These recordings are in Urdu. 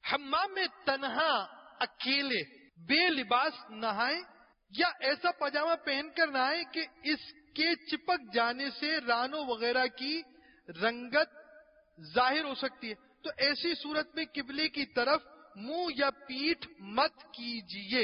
حمام میں تنہا اکیلے بے لباس نہائیں یا ایسا پاجامہ پہن کر نہائیں کہ اس کے چپک جانے سے رانوں وغیرہ کی رنگت ظاہر ہو سکتی ہے، تو ایسی صورت میں قبلے کی طرف منہ یا پیٹھ مت کیجیے۔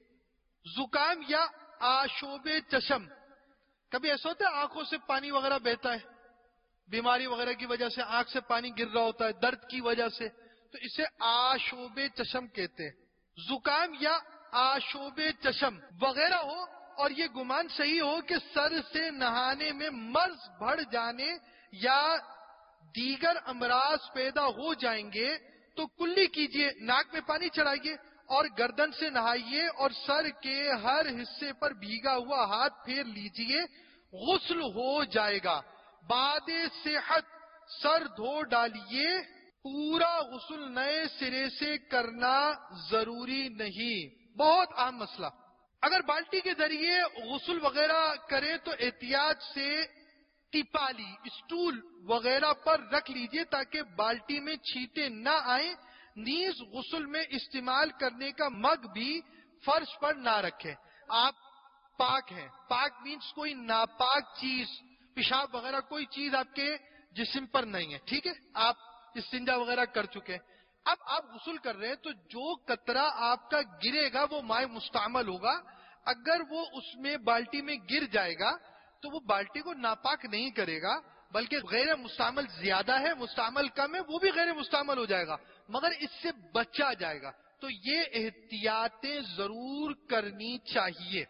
زکام یا آشوب چشم، کبھی ایسا ہوتا ہے آنکھوں سے پانی وغیرہ بہتا ہے، بیماری وغیرہ کی وجہ سے آنکھ سے پانی گر رہا ہوتا ہے، درد کی وجہ سے، تو اسے آشوب چشم کہتے ہیں۔ زکام یا آشوب چشم وغیرہ ہو اور یہ گمان صحیح ہو کہ سر سے نہانے میں مرض بڑھ جانے یا دیگر امراض پیدا ہو جائیں گے تو کلی کیجئے، ناک میں پانی چڑھائیے اور گردن سے نہائیے اور سر کے ہر حصے پر بھیگا ہوا ہاتھ پھیر لیجئے، غسل ہو جائے گا۔ بعد صحت سر دھو ڈالیے، پورا غسل نئے سرے سے کرنا ضروری نہیں۔ بہت اہم مسئلہ، اگر بالٹی کے ذریعے غسل وغیرہ کرے تو احتیاط سے ٹپالی اسٹول وغیرہ پر رکھ لیجئے تاکہ بالٹی میں چھینٹے نہ آئیں۔ نیز غسل میں استعمال کرنے کا مگ بھی فرش پر نہ رکھیں۔ آپ پاک ہیں، پاک مینس کوئی ناپاک چیز پیشاب وغیرہ کوئی چیز آپ کے جسم پر نہیں ہے، ٹھیک ہے، آپ استنجا وغیرہ کر چکے ہیں، اب آپ غسل کر رہے ہیں تو جو قطرہ آپ کا گرے گا وہ مائع مستعمل ہوگا، اگر وہ اس میں بالٹی میں گر جائے گا تو وہ بالٹی کو ناپاک نہیں کرے گا بلکہ غیر مستعمل زیادہ ہے، مستعمل کم ہے، وہ بھی غیر مستعمل ہو جائے گا مگر اس سے بچا جائے گا، تو یہ احتیاطیں ضرور کرنی چاہیے۔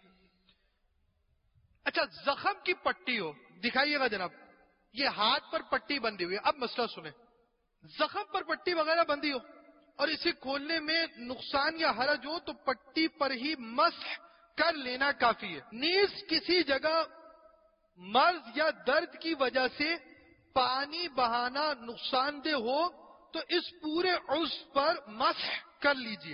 اچھا، زخم کی پٹی ہو، دکھائیے گا جناب، یہ ہاتھ پر پٹی بندھی ہوئی ہے، اب مسئلہ سنیں، زخم پر پٹی وغیرہ بندھی ہو اور اسے کھولنے میں نقصان یا حرج ہو تو پٹی پر ہی مسح کر لینا کافی ہے۔ نیز کسی جگہ مرض یا درد کی وجہ سے پانی بہانا نقصان دہ ہو تو اس پورے عضو پر مسح کر لیجئے۔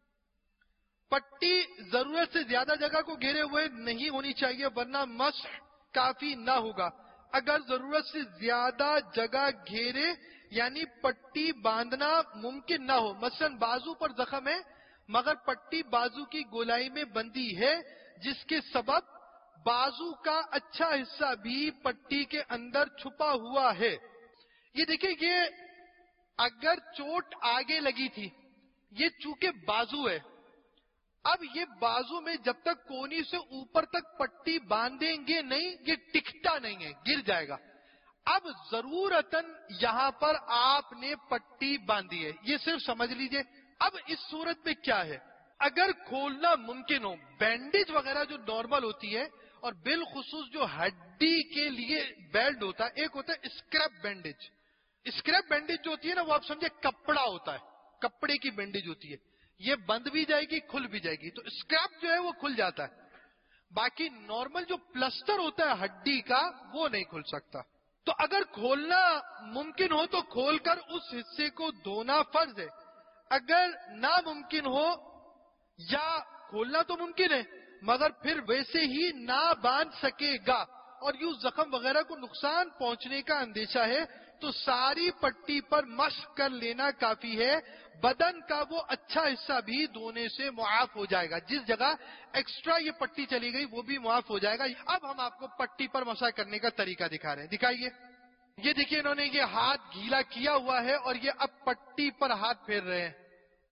پٹی ضرورت سے زیادہ جگہ کو گھیرے ہوئے نہیں ہونی چاہیے ورنہ مسح کافی نہ ہوگا۔ اگر ضرورت سے زیادہ جگہ گھیرے یعنی پٹی باندھنا ممکن نہ ہو، مثلا بازو پر زخم ہے مگر پٹی بازو کی گولائی میں بندھی ہے جس کے سبب بازو کا اچھا حصہ بھی پٹی کے اندر چھپا ہوا ہے، یہ دیکھیں، یہ اگر چوٹ آگے لگی تھی، یہ چونکہ بازو ہے، اب یہ بازو میں جب تک کونی سے اوپر تک پٹی باندھیں گے نہیں یہ ٹکتا نہیں ہے، گر جائے گا۔ اب ضرورتاً یہاں پر آپ نے پٹی باندھی ہے، یہ صرف سمجھ لیجئے۔ اب اس صورت میں کیا ہے، اگر کھولنا ممکن ہو، بینڈیج وغیرہ جو نارمل ہوتی ہے اور بالخصوص جو ہڈی کے لیے بیلٹ ہوتا ہے، ایک ہوتا ہے اسکریپ بینڈیج۔ اسکریپ بینڈیج جو ہوتی ہے نا وہ آپ سمجھے کپڑا ہوتا ہے، کپڑے کی بینڈیج ہوتی ہے، یہ بند بھی جائے گی کھل بھی جائے گی، تو اسکریپ جو ہے وہ کھل جاتا ہے، باقی نارمل جو پلسٹر ہوتا ہے ہڈی کا وہ نہیں کھل سکتا۔ تو اگر کھولنا ممکن ہو تو کھول کر اس حصے کو دھونا فرض ہے، اگر ناممکن ہو یا کھولنا تو ممکن ہے مگر پھر ویسے ہی نہ باندھ سکے گا اور یوں زخم وغیرہ کو نقصان پہنچنے کا اندیشہ ہے تو ساری پٹی پر مشق کر لینا کافی ہے، بدن کا وہ اچھا حصہ بھی دھونے سے معاف ہو جائے گا، جس جگہ ایکسٹرا یہ پٹی چلی گئی وہ بھی معاف ہو جائے گا۔ اب ہم آپ کو پٹی پر مسح کرنے کا طریقہ دکھا رہے ہیں، دکھائیے، یہ دیکھیے انہوں نے یہ ہاتھ گیلا کیا ہوا ہے اور یہ اب پٹی پر ہاتھ پھیر رہے ہیں،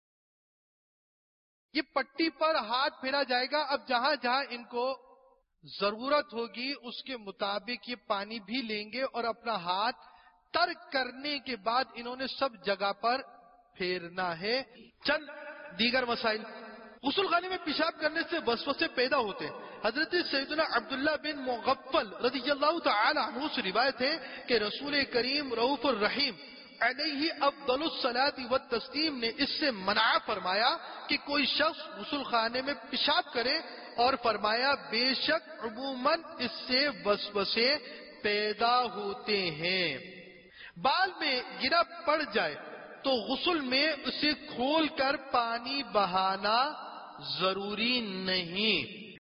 یہ پٹی پر ہاتھ پھیرا جائے گا۔ اب جہاں جہاں ان کو ضرورت ہوگی اس کے مطابق یہ پانی بھی لیں گے اور اپنا ہاتھ ترک کرنے کے بعد انہوں نے سب جگہ پر پھیرنا ہے۔ چند دیگر مسائل، غسل خانے میں پیشاب کرنے سے وسوسے پیدا ہوتے ہیں۔ حضرت سیدنا عبداللہ بن مغفل رضی اللہ تعالی عنہ سے روایت ہے کہ رسول کریم رؤوف الرحیم علیہ افضل الصلاۃ والتسلیم نے اس سے منع فرمایا کہ کوئی شخص غسل خانے میں پیشاب کرے اور فرمایا بے شک عموماً اس سے وسوسے پیدا ہوتے ہیں۔ بال میں گرا پڑ جائے تو غسل میں اسے کھول کر پانی بہانا ضروری نہیں۔